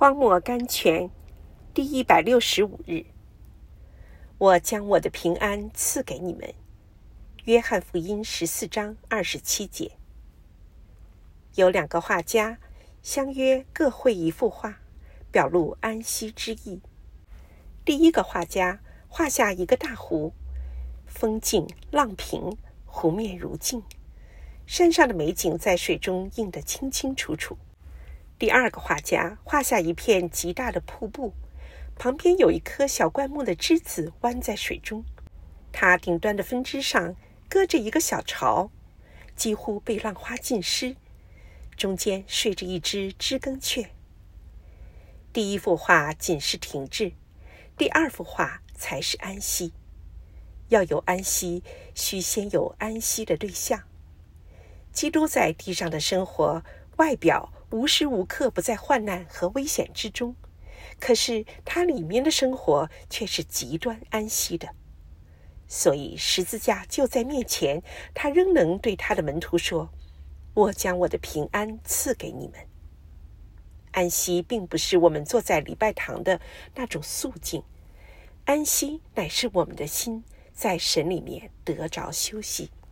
荒漠甘泉第165日，我将我的平安赐给你们。约翰福音14章27节。有2个画家相约各绘一幅画，表露安息之意。第一个画家画下一个大湖，风静浪平，湖面如镜，山上的美景在水中映得清清楚楚。第二个画家画下一片极大的瀑布，旁边有一棵小灌木的枝子弯在水中，它顶端的分支上搁着一个小巢，几乎被浪花浸湿，中间睡着一只知更雀。第一幅画仅是停滞，第二幅画才是安息。要有安息，须先有安息的对象。基督在地上的生活，外表无时无刻不在患难和危险之中，可是他里面的生活却是极端安息的。所以十字架就在面前，他仍能对他的门徒说：我将我的平安赐给你们。安息并不是我们坐在礼拜堂的那种肃静，安息乃是我们的心在神里面得着休息。